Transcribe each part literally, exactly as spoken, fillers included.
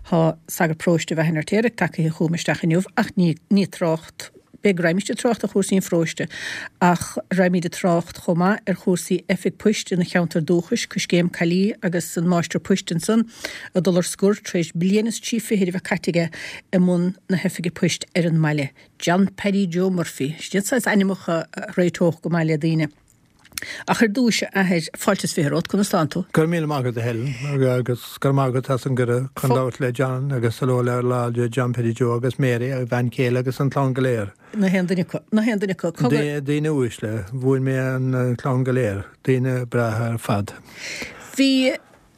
há sagar próiste bheit hinar téire take hi chumisteach inniuh ach ní ní trocht be raimiste trocht a chósaí fróiste ach raimide trocht chomá ar chósaí effig puist in na cheantar dúchas cos céim chalí agus an máistir puistin san a dul ar scúr trééis blianas tífa héidir bheith catige i mún na hefige puist ar an meile. John Perry Joe Murphy, stiad animacha réitóch go meile daine. Ach ar dúise a héir fáiltas férót chun stantú. Gur míle mágad a helen, agus gur mágad as an gure chundáit le John agus salóla ar láide John Perry Joe agus Mary a bhain céile agus an clán galéir. Na hendaine na hendaine co. Díine uis le, bhfuil mé an clán galéir, díine brathe ar fad. Bhí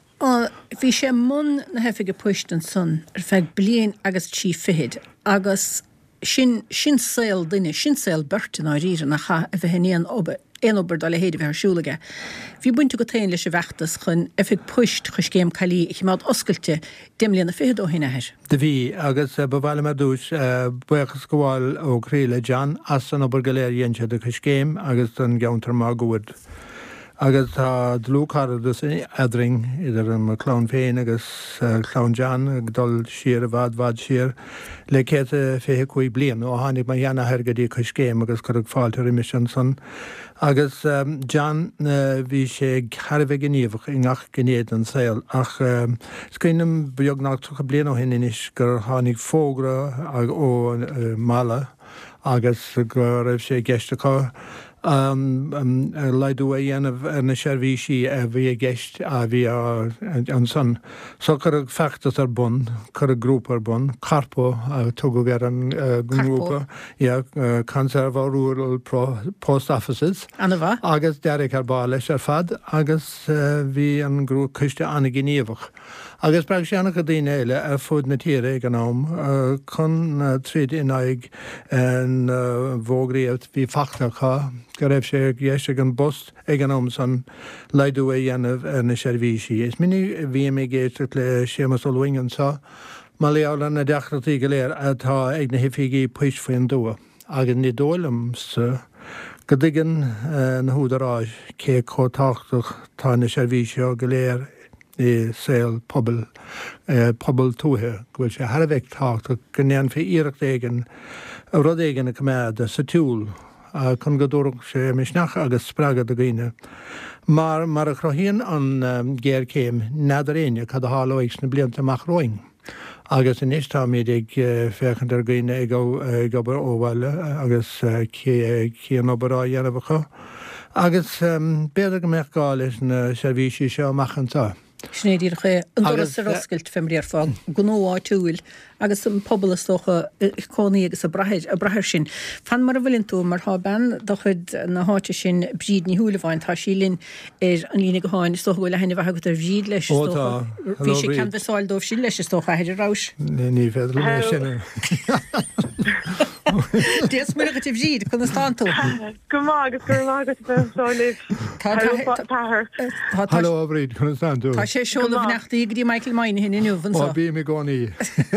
Bhí sé mun na hefige puistin san ar feag blian agus tí fihid agus sin sin saoil duine sin saoil bertin á ríre nach cha a bheit héanaon obair éon obair dá le héidir bheit siúlaige. Bhí buinte go tain leis a bheachtas chun effig puist chus céim chalí ich mád oscailte déimlíon na fihid ó hinnair. De bhí agus bhile mar dúis buchas goháil ó chríle John as an obair galéir dhéanse de chus céim agus an geantar má gohad. Agus tá dlúchardus edring idir an clán féin agus clán John ag dul siar a bhd bhd siar le céte fé chuí blian ó tháinig mar dhéana hergadí chus céim agus chu fáiltar i mission san. Agus um, John uh, bhí sé charbh gníomhach i ngach gnéad an saoil ach um, scaoinm beag nach tucha blian ó hin inis gur tháinig fógra ag ó uh, mala agus gur raibh sé geisteá Um, um, leidú a dhéanamh ar na seirbhísí a bhí a gceist a bhí an san. So chur a feachtas ar bun, chur a grúp ar bun, carpo a tugu ar an grúpa, Conserva Rural Post Offices. Anna bha? Agus deirigh ar bá leis ar fad, agus bhí an grú cuiste anna gníomhach. Agus breg sé annach a daine éile ar fud na tíre ag an ám, chun tríd in aig an bhógraíocht bhí fachnacha, go raibh sé ghéiste an bust ag an ám san leidú a dhéanamh ar na seirbhísí. Is minic bhí mé géiste le sémas ó luingan sa, má leabhar na deachtartaí go léir atá ag na hifiigí puist faoin dua. Agus ní dólam sa go dtigan na húdaráis cé cótáchtach tá na seirbhísí go léir i saoil pobl pobl túthe, gohfuil sé tharbheith tácht go nean fé iirecht éigen a rud éigen na cuméad sa túl chun go dúradh sé misneach agus spregad a gine. Mar mar a chrohíonn an géir céim neidir aine cad a hálaigh na blianta amach roing. Agus in istá míad ag féchan ar gine ag gobar óhhaile agus cí an obará dhéanamhacha. Agus béidir go meach gáil leis na seirbhísí seo amachchantá. Snéidir ché an doras a roscailt femriar fág gnóá túil agus an pobl stocha cónaí agus a brathir a brathir sin. Fan mar a bhfuilinn tú mar há ben do chud na háte sin bríd ní thuúlaháin tá sílinn ar an lína go háin stocha bhfuil hena bheith ar bríd leis stocha. Bhí sé cean bheáil dómh sin leis stocha heidir rás. Ní féidir le sinna. Díos mu go bríd chun stantú. Go má agus gur agus bheáilih. Halló bríd chun stantú. Tá sé seolah nachtaí go dtí Michael Maine hin inniuhann. Ó bí mé gánaí.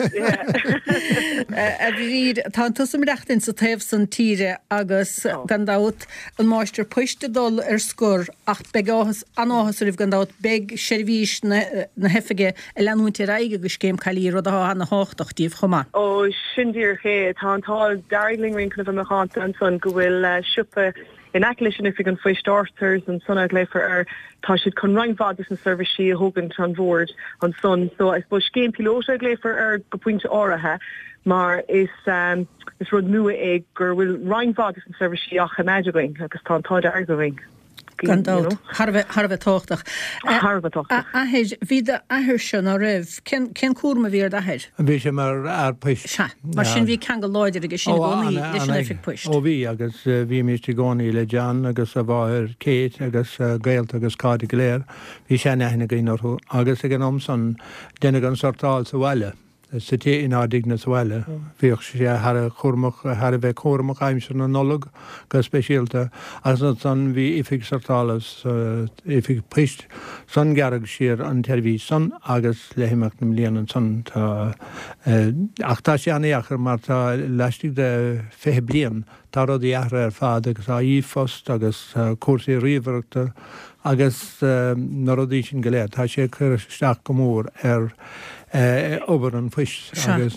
A bhí tá tusa reachtain sa taobh san tíre agus gandát an máistir puiste dul ar scór ach beáhas anáhas rih gandát beg seirbhís na hefige a leanúinte raige go céim chalí rud a na háachtaíomh chomá. Ó sindíor ché tá antá darling rin chuna bh meáanta an son go bhfuil siúpa in acquisition if you can fish starters and son out for er tashid con rang vadis and service she hogan tran board on son so I suppose game pilota glay for er go point ora ha mar is um is rod new egg or will rang vadis and service she ach imagine like a tan arguing Gandát Harbh Harbh táchtach. Harbh táchtach. A héid vída ahir sin a raibh cén cén cuarma bhí ar ahir. Bhí sé mar ar puist. Se mar sin bhí ceanga láidir agus sin gcónaí leis an éifig puist. Ó bhí agus bhí míiste gcónaí le John agus a bháir Kate agus Gaelt agus Cádi Léir bhí sé nehna gainorthú agus ag an omsan déna an sortáil sa bhaile. Sa tí in ádigna sa bhaile. Bhíoh sé har a churmach har a bheith chórmach aimsir na nolog go speisialta agus san bhí ifig sortálas ifig puist san garag siar an terví san agus lehimeach na mlíanaan san tá ach tá sé anna achar mar tá leistigh de fethe blian tá rud í aithre ar fád agus á ífost agus cuasaí riomhreachta agus na rudí sin go léir tá sé chur isteach go mór ar obair an fuis agus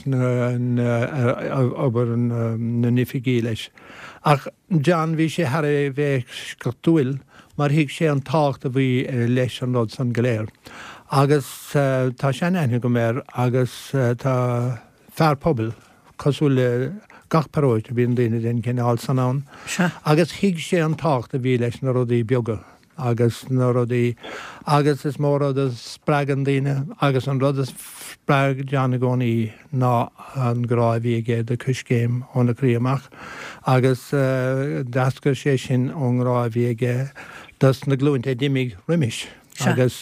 obair na nifigí leis. Ach John bhí sé har é bheith go dúil, mar hiic sé an tácht a bhí leis an rud san goléir. Agus tá sé enne go mér agus tá fear pobl cosú le gach paróid a bhíon daine den cinál san án. Agus hiic sé an tácht a bhí leis na rudaí beaga. agus na rudaí agus is mór rud a spreagan daine agus an rud a spreag deanna gcónaí ná an gráibh bhí de cuscéim ónna críamach agus deasca sé sin ón gráibh bhí dus na glúinte dimig riimiis. agus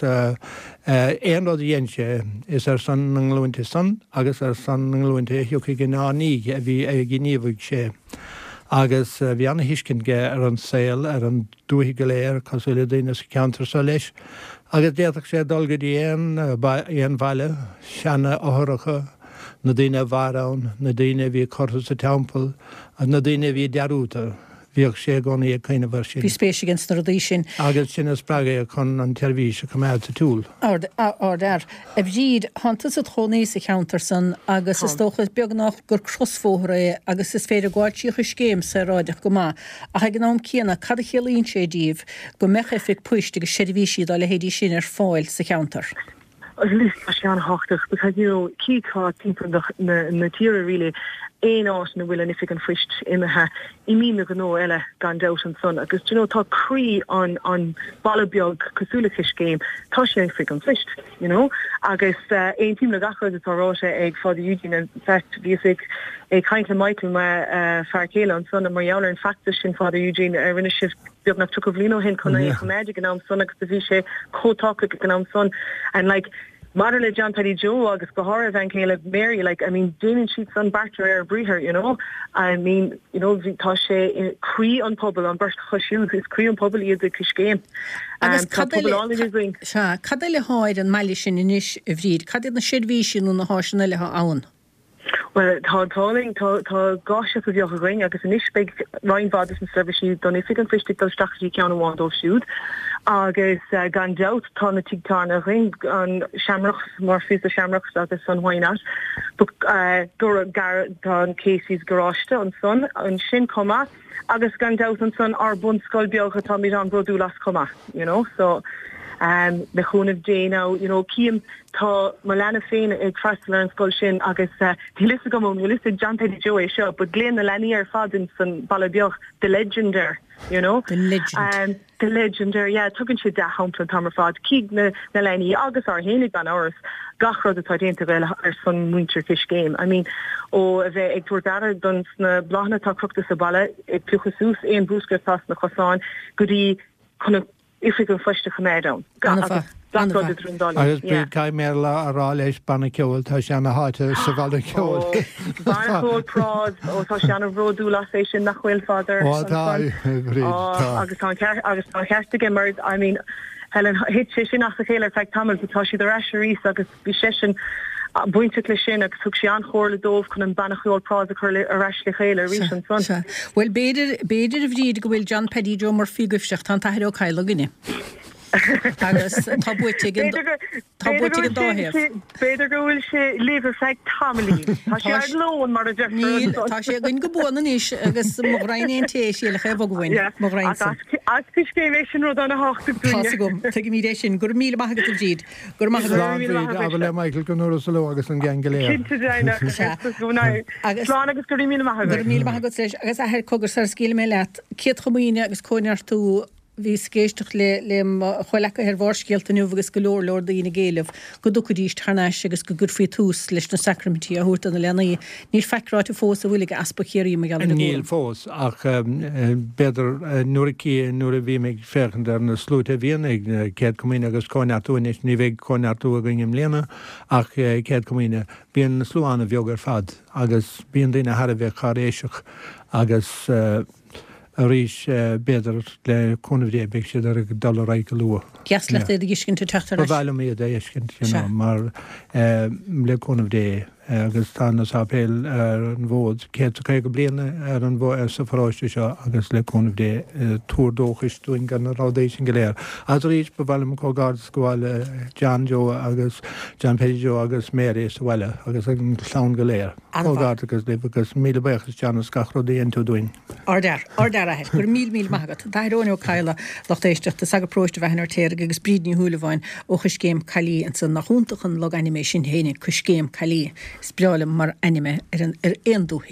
éon rud a dhéanse is ar san na glúinte san agus ar san na glúinte hiúcha gnáí a bhí ag gníomhaigh sé. agus bhí anna hiiscin ge ar an saoil ar an dúthaí go léir cosúla daine sa ceantar sa leis. agus déach sé dulgad éon éon bhaile seanna áthracha na daine bharán, na daine bhí cortha sa teampel a na daine bhí dearúta. Bhíoh sé gcónaí a chuine bhar sin. Bhí spéisi gin na rudaí sin. Agus sin is spreagaí chun an teirmhís a cumáil sa túl. Ard ar. A bhíad hantas a trónaí sa cheantar san agus is tóchas beagnach gur crosfóthra agus is féidir gháiltíocha scéim sa ráideach go má. A ha gnám cíanna cad a chéalaíonn sé díomh go mecha fih puiste go seirbhíisiad a le héadí sin ar fáil sa cheantar. As least as an hochtach, because you know, key card team from the na tíre really ein ás na bhfuil if an frist imethe I mína go nó eile gan doubt an son agus you know tá crí an an ballbeag cosúlachis game tá sé fi an frist you know agus ein team na gachar atárá sé ag fád Eugene an fest bhíigh ag chaint le Michael me farcéile an son a marall an facta sin fád Eugene ar rinne shift beag nach tu bhlíno hin chuna méidir gan am son agus bhí sé chótácha gan am son and like Mother le John Paddy Joe agus gohara van Caleb Mary, like I mean, Damien sheets on Barter air breher, you know. I mean, you know, tá sé cree on pobl on burst shoes is cree on pobl iad the kish game. Agus cadile Sha, cadile háid an meile sin inis a bhríd, cadile na siadhísin na háisina le ann. Well, tá táling tá tá gáise go bheoch a ring agus inis big Ryan Vadis and service don if an fish dal strategy cean bháin dó siúd. agus uh, gan doubt tá na títarna ring an shamrock mar fi a shamrock agus san whainat but uh, gur gar don Casey's garage an son an sin comma agus gan doubt an son ar bun skull beocha tá mi an brodú las comma you know so um the chun of day now you know Kim tá Malana féin ag trastal an skull sin agus uh, di list go mon list John Teddy Joe show but Glenn the Lanier ar fadin san ballabioch the legendary you know the legend um the legendary yeah tugann si da hamplan tamar fad cig na na lení agus ar hénig gan áras gachrod atá déanta bheile ar san winter fish game I mean ó a bheith ag tuairdára don na blachna tá cruachta sa balle ag tuchasús éon brúscar fas na chosáin go dtí chuna ifig an fuiste choméidán agus bí cai mé le ará leis banna ceil tá seanna háte sa bhile ceil. Barhol prád ó tá seanna ródú lá é sin nach chfuil fáidir agus agus tá cheiste gimmerd I mean Helen hit sé sin nach a chéile fe tamil tá si de raisií agus bhí sé sin buinte lei sin agus thug sé an chóirla dómh chun an bannachúil prád a chuir a reis le chéile rí an son. Well beidir beidir a bhríad go bhfuil John Paddy Joe mar fiúgah tan tair ó caiile gine. agus tá buite gin tá buite gin dáhéir. Beidir go bhfuil sé léver feag tamlí. Tá sé ar lón mar a Níl tá sé gin go buna níos agus moghraíon tééis síle ché bhhain moghrain. As cé sin rud anna hácht gom tu mí éis sin gur míle maigad a bhríd gur a le Michael go nuair sa lo agus an gang goléir. agus agus gur mí gur mí maigad leis agus a heir cogur sa scíle mé leat ciad chomíine agus cóinear tú hí scéisteach le le choilecha ar bhharscéalta nuh agus go leor leor daoine géalah go duchadíist thnáis agus go gur fao túús leis na sacramentí a thuirta na lenaí níor feicráte fós a bhfuil aspachéirí me galna níl fós ach beidir nuaircí nuair a bhí meid féchan ar na slúta bhíon ag céad cumíine agus cóineartúis ní bhéh cóineartú a gingim léana ach céad cumíine bíon na slúánna bheogar fad agus bíon daine har a bheith charéiseach agus a rís beidir le chunahé be sé ar dollarrá go lua. Geas le é giscin tú teachtar. Bhile mé é iscin mar le chunahé agus tána sapéil ar an bhód cé ché go bliana ar an bh ar sa fráiste seo agus le chunmh dé túdóchas dúin gan rádééis sin go léir. As ríéis be bhim cógád goháil John Jo agus John Petty Jo agus Mary bhile agus an slán go léir. Cógád agus le agus míle bechas John scachrodí an tú dúin. Ardar, ardar a gur mí mí magat. Darónne ó caiile lochtéisteach a sag próiste bhenar téir agus brídní húlaháin ó chuscéim chalí an san nachúntachan log animation héine chuscéim chalí. Spreála mar anime ar an ar éondú